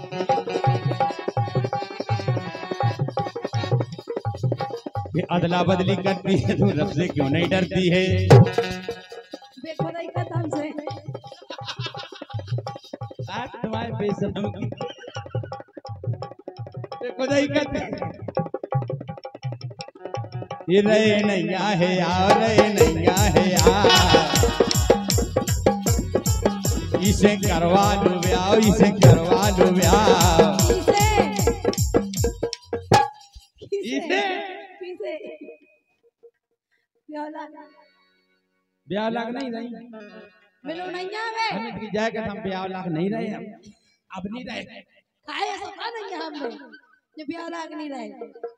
ये अदला बदली करती है तो रब से क्यों नहीं डरती है? देखो नहीं कसम से आज तुम्हारे बेशरम की देखो नहीं करती। ये रहे नैया है यार, रहे नैया है यार, इसे करवा लो ब्याह, इसे करवा लो ब्याह। किसे ब्याह लाग नहीं रही मिलो नहीं आवे हमें की जाए हम ब्याह लाग नहीं रहे, हम अब नहीं रहे खाए ऐसा था नहीं है हमने जो ब्याह लाग नहीं रहे।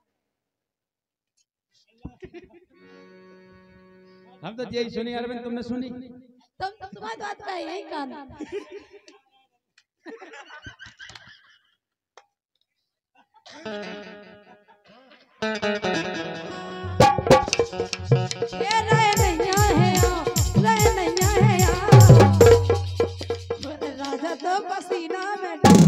हम तो यही सुनी अरविंद, तुमने सुनी? तुम तुम्हारी बात का यही कान ये रहे नैया है यार, रहे नैया है यार, राजा तो पसीना में डूब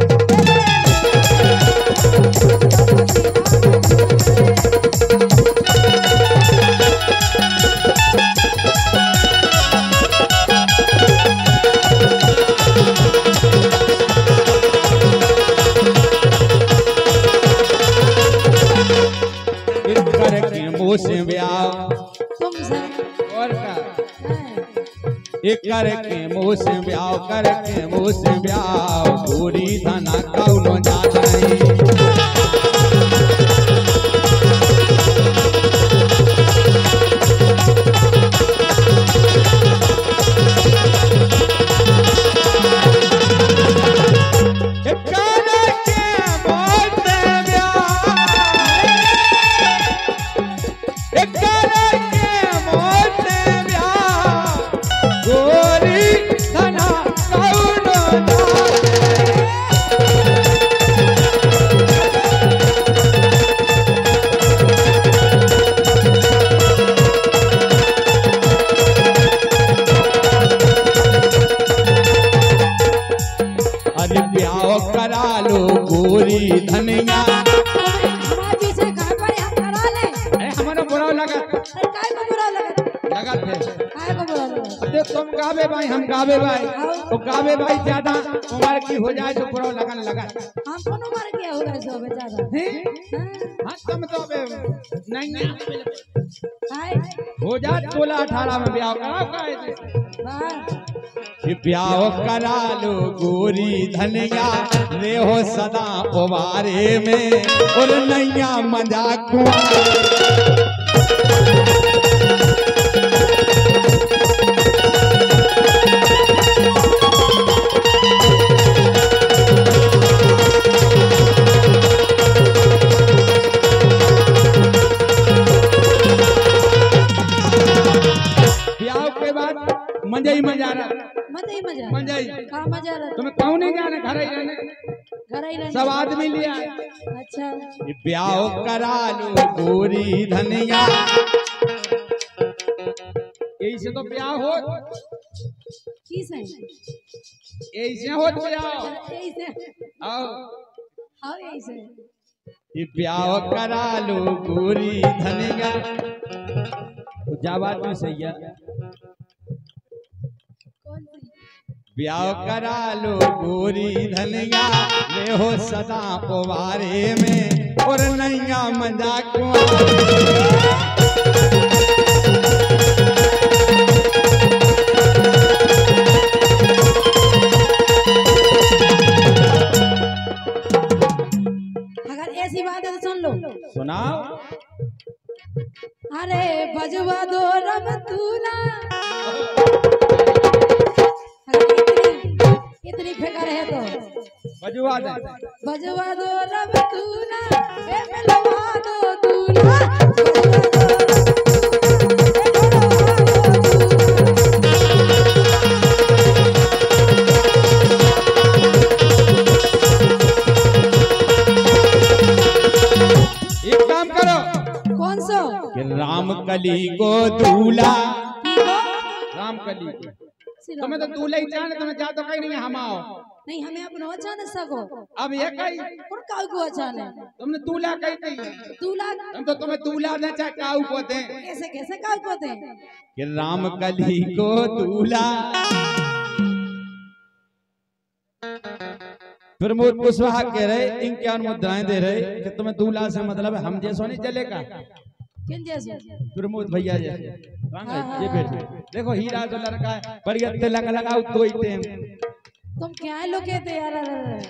से ब्याह तुमसे और का एक करके मुँह से ब्याह, करके मुँह से ब्याह, पूरी धना कौनो जाता नहीं। करा लो गोरी धनिया हमारी से घर पर हम करा ले। अरे हमारा बुरा लगा, काय को बुरा लगा थे काय को बुरा लगा। देख तुम गावे भाई, हम गावे भाई, तो गावे भाई ज्यादा उम्र की हो जाए तो बुरा लगन लगा। हम कौन उम्र के हो गए सो बेचारा हाँ तुम तो अबे नहीं हाय हो जाए 16-18 में ब्याह कराओ वाह ब्याह करा लो गोरी धनिया, रे हो सदा उबारे में और नैया मजाक ब्याह के बाद मजा ही मजा रहा, मजा ही हाँ मजा रहा। तुम्हें कहूँ नहीं जाने घर ही रहने, सब आदमी लिया। अच्छा ब्याह करा लो गोरी धनिया, यही से तो ब्याह हो, यही से हो ब्याह। ब्याह करा लो गोरी धनिया, जावा सही है। ब्याह करा लो गोरी धनिया, ले हो सदा पुवारे में और नैया मजाक अगर ऐसी बात है तो सुन लो, सुनाओ। अरे बजवा दो रब तूना, इतनी फिक्र है तो बजवा दे, बजवा दो रब तूना, ए मिलवा दो दूल्हा, एक काम करो। कौन सो? राम कली को दूल्हा, राम कली को तुम्हें तो दूल्हा ही जाने, तुम्हें जा तो कहीं नहीं हम आओ नहीं हमें अपनो अचाने सको अब ये कही और काऊ को अचाने तुमने दूल्हा कही थी दूल्हा हम तो तुम्हें दूल्हा दे चाहे काऊ को दे कैसे कैसे काऊ को दे कि राम कली को दूल्हा प्रमोद कुशवाहा कह रहे इनके मुद्राएं दे रहे कि तुम्हें दूल्हा से मतलब है हम जैसो नहीं चलेगा किन जैसे प्रमोद भैया जैसे ये बैठे देखो हीरा जो लड़का है बढ़िया तिलक लगाओ तो ही तुम क्या लोगे थे यार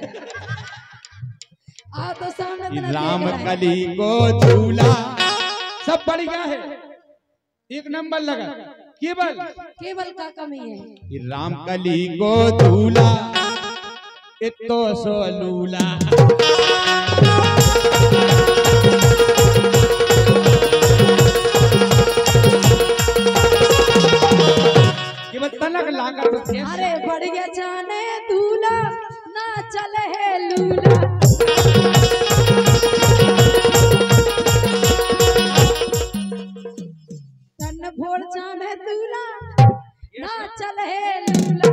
आओ तो सामने राम कली को दूल्हा सब बढ़िया है एक नंबर लगा केवल केवल का कमी है राम कली को दूल्हा इतो सो लूला तलक लागा तो अरे बढ़िया जाने दूल्हा ना चले है लूला तन भोर जाने दूल्हा ना चले है लूला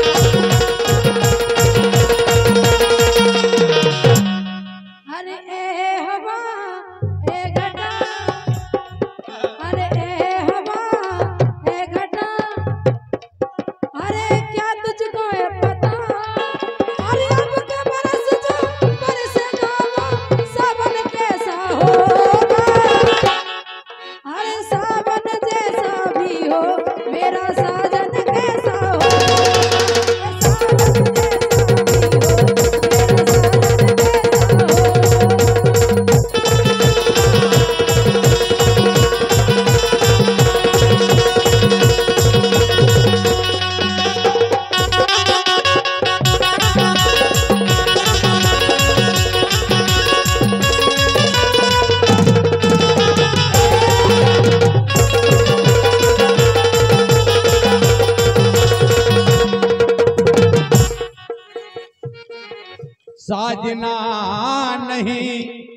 अरे ए हवा ए घटा अरे ए हवा ए घटा अरे क्या तुझको है पता अरे अब के बरस जो बरसेगा वो सावन कैसा होगा अरे सावन जैसा भी हो मेरा साजन कैसा हो सावन साजना नहीं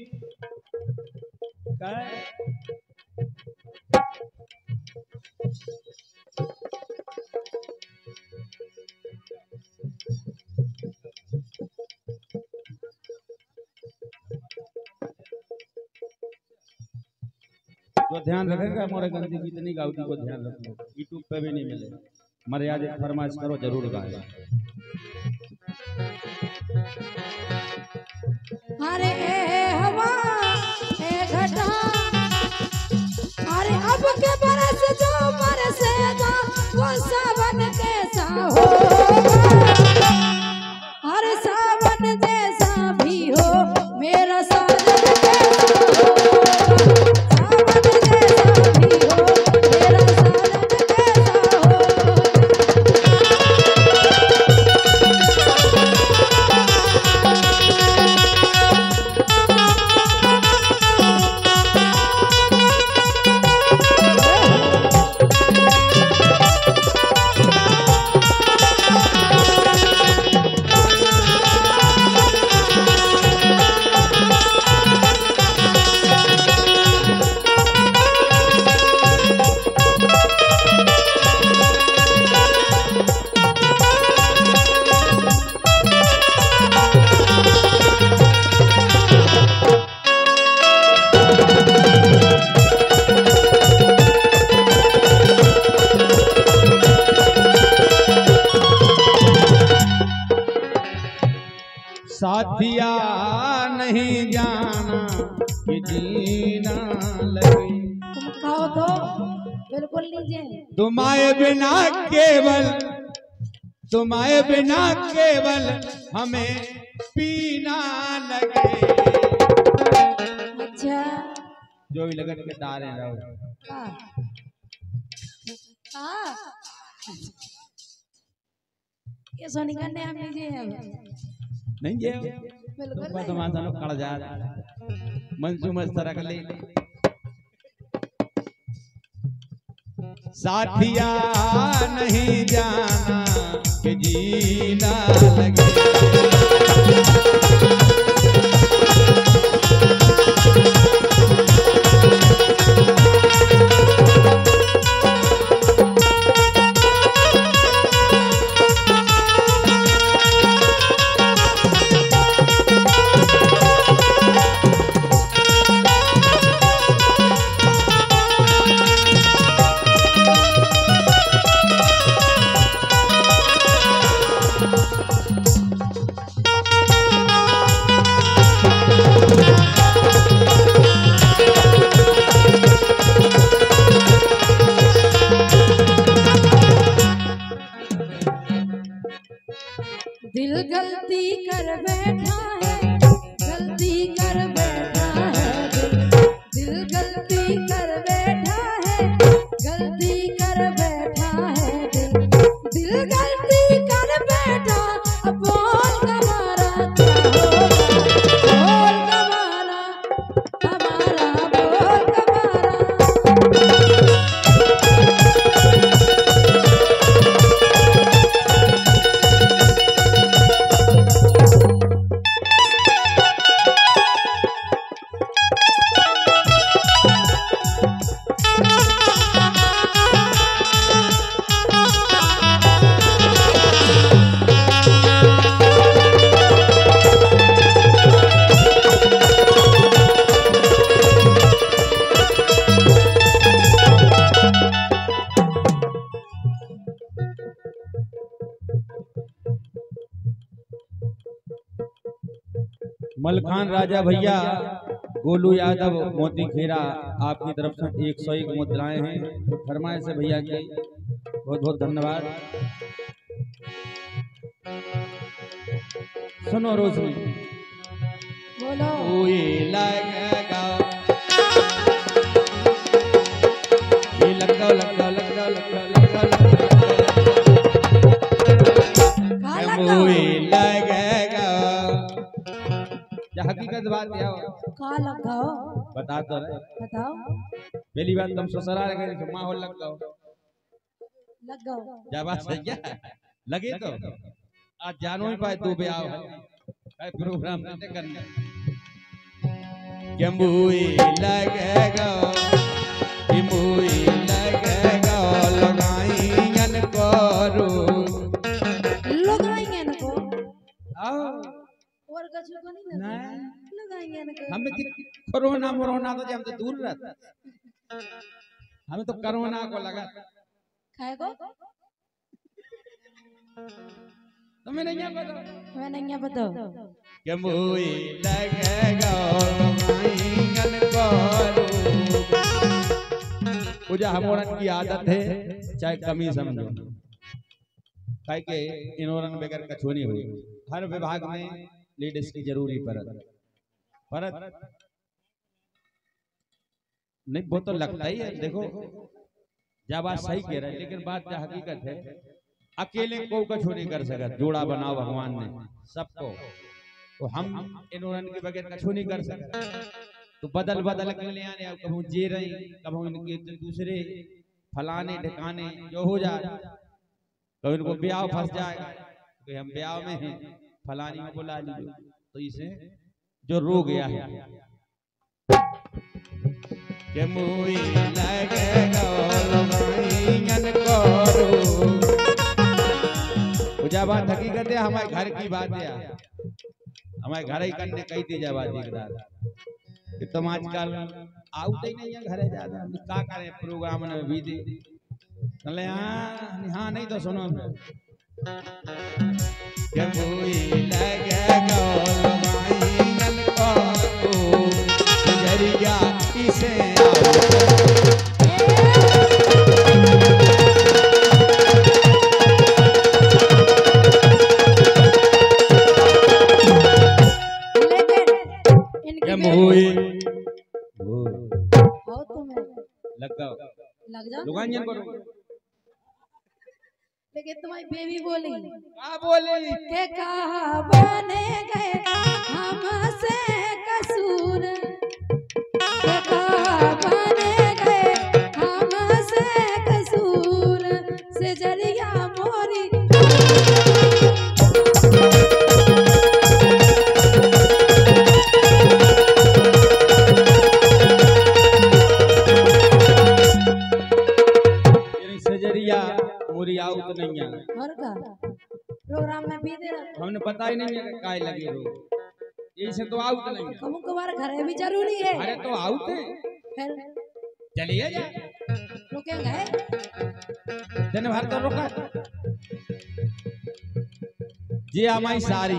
तो ध्यान रखेगा मोरे गंदी गीत नहीं गाउती को ध्यान रखो यूट्यूब पे भी नहीं मिलेगा मर्यादित फरमाइश करो जरूर गाएगा अरे ए हवा ए घटा अरे अब के बरस जो बरसेगा वो सावन कैसा होगा अरे सावन जैसा भी हो मेरा साजन कैसा होगा सावन जैसा भी हो मेरा साजन कैसा होगा साथिया नहीं जाना कि जीना लगे तुम खाओ तो बिल्कुल लीजिए तुम्हारे बिना केवल हमें पीना लगे अच्छा जो भी लगन के तारे रहो ये सोनी करने हम लीजिए नहीं जे बिल्कुल तो माता लोग कड़ जा मंजू मस्तर कर ले साथिया नहीं जाना कि जीना लगे बैठा है, गलती कर बैठा है दिल गलती कर बैठा है, गलती कर बैठा है दिल गलती कर बैठा। अब बोल कमारा क्या होगा, बोल कमारा हमारा, बोल कमारा। मलखान राजा भैया, गोलू यादव, मोती खेरा, आपकी तरफ से 101 मुद्राएं हैं। फरमाइश से भैया की बहुत बहुत धन्यवाद। सुनो रोशनी, बोलो कोई लगेगा, ये लगाओ लगाओ लगाओ लगाओ लगाओ कोई लगेगा। हकीकत बात क्या हो, कहाँ लगाओ बता तो रहे, बताओ। पहली बात तुम ससुराल गए तो माहौल लगाओ जब बात सही है लगे तो आज जानो ही पाए तू ब्याह है प्रोग्राम करने क्या मुई लगेगा, मुई लगेगा लगाईन करो और कछु को नहीं लगाएंगे ना। हमें कोरोना मोरोना तो हम तो दूर रहता, हमें तो कोरोना को लगा खाए को तुम्हें नहीं पता, मैं नहीं पता क्या मुई लगेगा लगाईन करो। पूजा हमोरन की आदत है चाहे कमी समझो, काहे के इनोरन बगैर कछु नहीं हुई। हर विभाग में लेडीज की जरूरी परत नहीं, वो तो लगता ही है। देखो जब बात सही कह रहे हैं, लेकिन बात क्या हकीकत है, अकेले को कछु नहीं कर सकता। जोड़ा बनाओ भगवान ने सबको, तो हम इनोरन के बगैर कछु नहीं कर सकते। तो बदल बदल के ले आने, कभी जे रही कभी इनके दूसरे फलाने ठिकाने जो हो जाए, कभी इनको ब्याह फंस जाएगा कि हम ब्याह में हैं फलानी को बुला लीजिए, तो इसे जो रो गया है के मुई लगेगा लगाईन करो। पूजा बात हकीकत है, हमारे घर की बात है, हमारे घर ही करने कही थी जब कि तुम आजकल आउट ही नहीं है घरे ज्यादा, क्या करें प्रोग्राम में बिजी। चले हाँ नहीं तो सुनो क्या मुई लगेगा लगाईन करो जरिया इसे लग जाओ लेकिन तुम्हारी बेबी बोली के कहा बने गए हमसे कसूर, के कहा बने गए हमसे कसूर से जरिया मोरी। मोरी आउट नहीं है और का प्रोग्राम में भी दे रहा, हमने पता ही नहीं है काय लगे हो, यही तो आउट नहीं है। हम को बार घर भी जरूरी है, अरे तो आउट है फिर चलिए जा रुकेंगे दिन भर तो रुका। जी हमारी सारी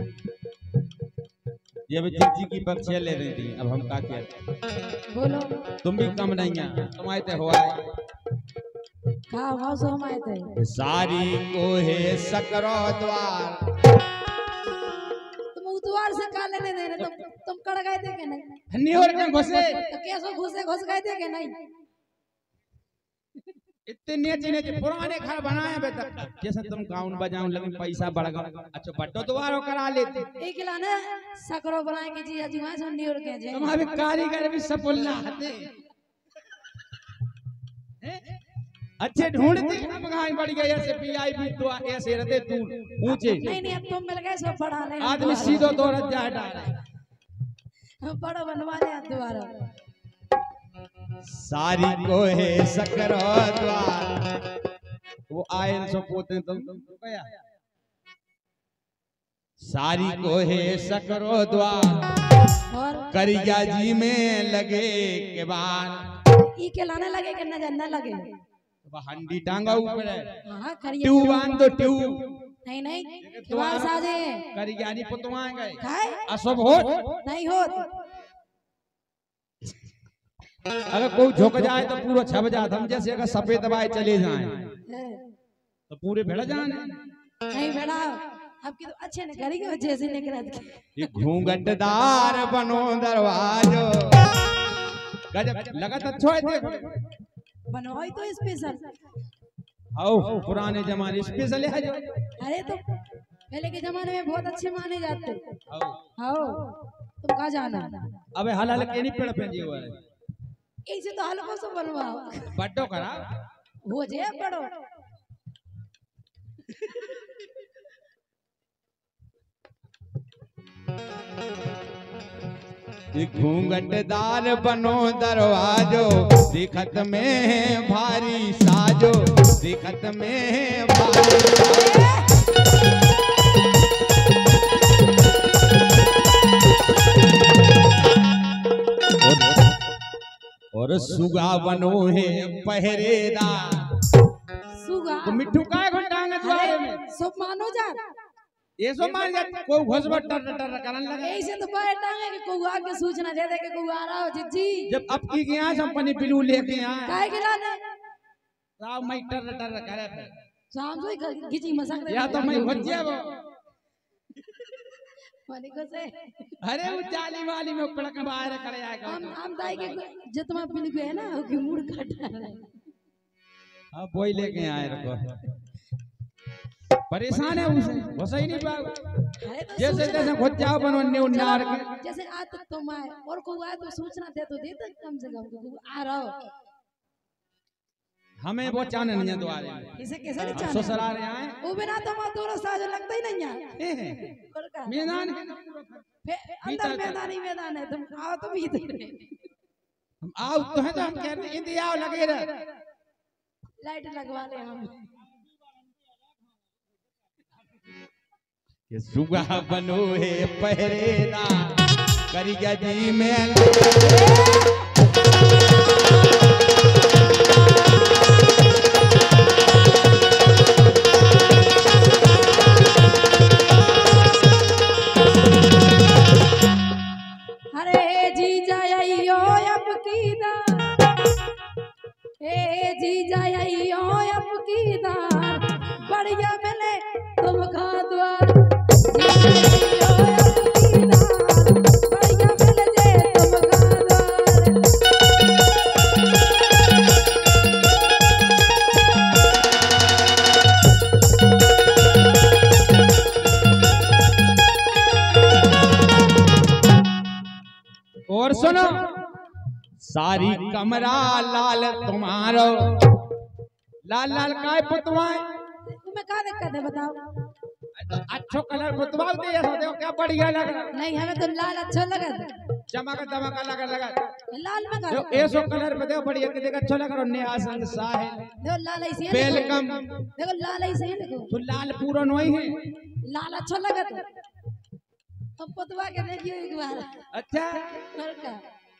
ये भी जी की पक्षियां ले रही थी, अब हम क्या किया बोलो। तुम भी कम नहीं है, तुम आए थे हुआ हाँ सो हम आए थे। सारी को है सकरो द्वार तुम्हारे से का लेने देने तुम कड़ गए थे कि नहीं? नहीं और क्या घुसे तो कैसे घुस गए थे कि नहीं? इतने नेचे पुराने घर बनाए अबे तक जैसे तुम गाउन बजाऊं लेकिन पैसा बढ़ गया। अच्छा बट्टो दोबारा करा लेते एक लाने सकरो बनाएंगे जी अजुआ सुन्नी और के जे तुम्हारे कारीगर भी सब बोलना आते अच्छे ढूंढते हम गाय बढ़ गए ऐसे वीआईपी तो ऐसे रहते तू ऊंचे नहीं अब तुम मिल गए सब पढ़ा ले आदमी सीधो दौड़त जाए डाल बड़ा बनवा ले दोबारा सारी को है सकरो द्वार वो आयन सो पोते तुम गया सारी को है सकरो द्वार और करिया जी में लगे के बाद ई के लाने लगे कि न लगे तो हंडी टांगा ऊपर है हां करिए ट्यूब बांध दो ट्यूब नहीं केवाल साजे करिया नहीं पुतवाएंगे खाए अशुभ हो नहीं हो अगर कोई झुक जाए तो पूरा छप जाता हम जैसे अगर सफेद दवाई चले जाए तो पूरे भेड़ जाने नहीं भेड़ा आपकी तो अच्छे ने करी के वजह से निकल ये घूंघटदार बनो दरवाजो गजब लगत अच्छो है देखो बनवाई तो स्पेशल आओ पुराने जमाने स्पेशल है जो अरे तो पहले के जमाने में बहुत अच्छे माने जाते आओ आओ तुम कहाँ जाना अबे हलाल के नहीं पेड़ पे जी हुआ है ऐसे तो हल्को से बनवाओ बड्डो करा हो जाए बड़ो घूंघटदार बनो दरवाजो दिखत में भारी साजो दिखत में भारी और सुगा बनो है पहरेदार सुगा तो मिट्टू काय घंटांगे द्वारे में सब मानो जा ये सो मान जा कोई घोसबट टर टर करन लगा ऐसे तो बाहर टांगे कि कोई आके सूचना दे दे कि कोई आ रहा हो जिज्जी जब अब की गया कंपनी पिलू लेके आए काहे के लाने राव मैं टर टर करे थे शाम से घिची मजाक दे या तो मैं भज्जिया वो माने को से अरे वो जाली वाली में पड़क बाहर करे आएगा हम दाई के जतमा पिल गए ना कि मुड़ काटा है अब वही लेके आए रखो परेशान है उसे वैसा ही नहीं पाओ जैसे जैसे खुद जाओ बनो न्यू नार के जैसे आज तक तुम आए और कोई आए तो सूचना दे तो दे तक कम से कम आ रहा हो हमें वो चाने नहीं है द्वारे इसे कैसे नहीं चाने ससुराल आए वो बिना तो हमारा दोनों साज लगता ही नहीं है मैदान अंदर मैदान है तुम आओ तो भीतर हम आओ तो है तो हम कह रहे इंतजार लगे रहे लाइट लगवा ले हम ये सुगा बनो है पहरेदार करिया जी में अरे जी जाइयो अब की दार ए जी जाइयो अब की दार बढ़िया मिले तुम खा द्वार और सुनो सारी कमरा लाल तुम्हारो लाल लाल काय पुतवाए तुम्हें क्या दिक्कत है बताओ अच्छो कलर पुतवा दे ऐसा देखो क्या बढ़िया लग रहा नहीं हमें तो लाल अच्छा लगा चमक दमक लगा लाल में जो ऐसो कलर पे देखो बढ़िया के देखो अच्छा लग रहा नेहा संग साहिल देखो लाल ऐसे है वेलकम देखो लाल ऐसे है देखो तो लाल पूरा नहीं है लाल अच्छा लगा तो पुतवा के देखिए एक बार अच्छा और क्या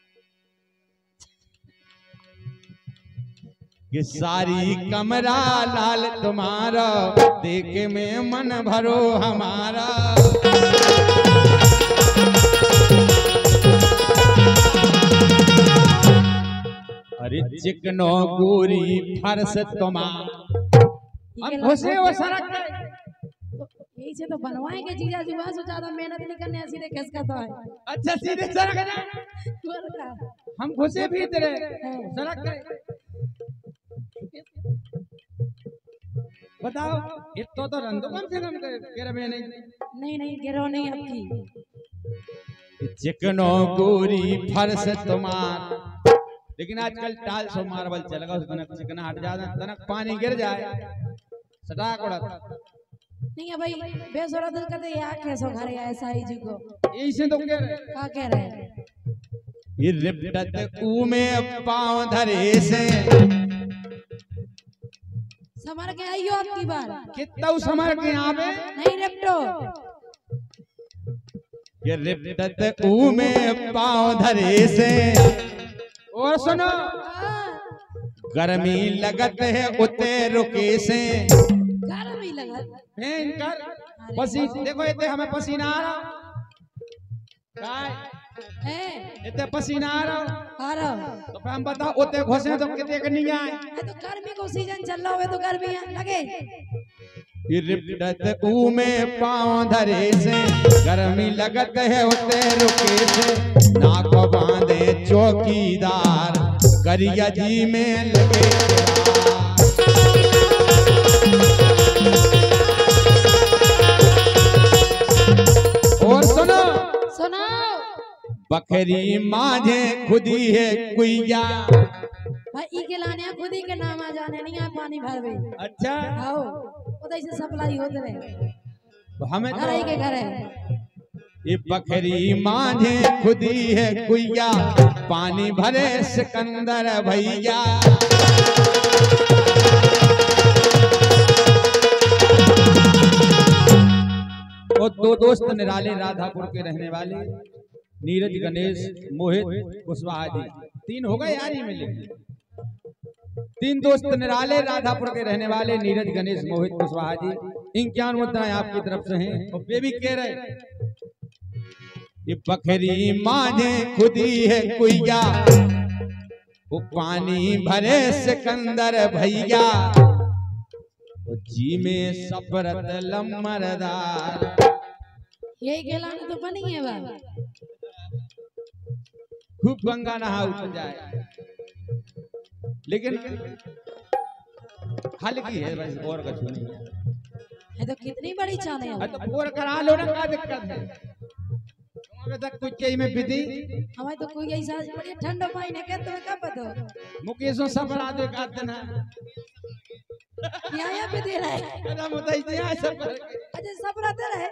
ये सारी कमरा लाल तुम्हारा देखे में मन भरो हमारा अरे चिकनो गोरी फर्श तुम्हारा हम घुसे वो सड़क पे यही ऐसे तो बनवाएंगे जीजा जुआ से ज्यादा मेहनत नहीं करने सीधे खिसका तो है। अच्छा सीधे सड़क जा, हम घुसे भी तेरे सड़क गए। बताओ इतो तो रंदो कम से कम गिरा में नहीं गिरो नहीं आपकी। चिकनो गोरी फर्श तुम्हार, लेकिन आजकल टाल सो मार्बल चलेगा, उसमें चिकना हट जाता तनक पानी गिर जाए सटाक उड़त नहीं है भाई। बेसुरा दिल करते या कैसो घरे ऐसा ही जी को ऐसे तो कह रहे का कह रहे हैं ये रिपटत में पांव धरे से समर के आइयो आपकी बार कितना समर के यहाँ पे नहीं रेप्टो। ये रिपटत में पांव धरे से, और सुनो गर्मी लगत है उते रुके से, गर्मी लगत भयंकर पसीना। देखो इतने हमें पसीना आ रहा काय इतने पसीना आ रहा तो फिर हम बताओ उतने घुसे तो कितने का नहीं आए। तो गर्मी को सीजन चल रहा है तो गर्मी लगे। रिपटत में पांव धरे से, गर्मी लगत है उते रुके से, नाक बांधे चौकीदार करिया जी में लगे। और सुनो बकरी माझे खुदी है कुइया, भाई ई के लाने खुदी के नाम आ जाने नहीं आ पानी भरवे। अच्छा आओ उधर से सप्लाई होते रहे तो हमें घर ही के घर है। ये बकरी माझे खुदी है कुइया, पानी भरे सिकंदर भैया। और दो दोस्त निराले राधापुर के रहने वाले नीरज गणेश मोहित कुशवाहा जी, तीन हो गए यार ही मिले। तीन दोस्त निराले राधापुर के रहने वाले नीरज गणेश मोहित कुशवाहा जी, इनक्यान मुद्राएं आपकी तरफ से हैं और वे भी कह रहे ये बकरी माझे खुदी है कुइया, वो पानी भरे सिकंदर भैया, जी में सफरत लम्मरदार। यही खिलाने तो बनी है बाबा। खूब गंगा नहा उतर जाए, लेकिन हल्की है बस और कुछ नहीं है। तो कितनी बड़ी चाले है तो और करा लो ना, क्या दिक्कत है तक कुछ के में विधि हमारे तो कोई ऐसा बड़ी ठंडा पानी है क्या तुम्हें कब पता मुकेशों सब बना दे का दिन है यहाँ पे दे रहा है कदम बताई दे सब अच्छा सब रहते रहे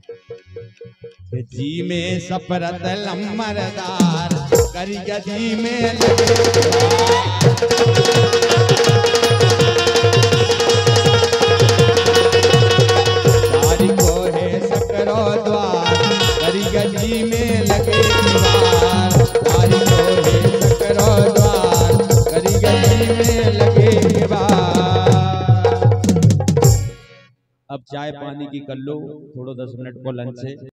जी में सफरत लम्मरदार करिया जी में लगे। को है सकरो द्वार करिया जी में लगे दीवार, को है सकरो द्वार करिया जी में लगे दीवार। अब चाय पानी की कर लो, थोड़ा 10 मिनट को लंच से